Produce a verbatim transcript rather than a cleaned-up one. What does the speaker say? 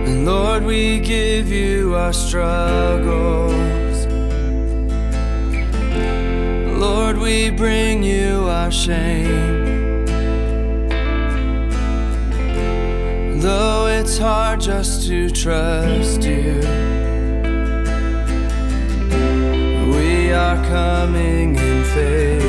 And Lord, we give you our struggles. Lord, we bring you our shame. Though it's hard just to trust you, we are coming in faith.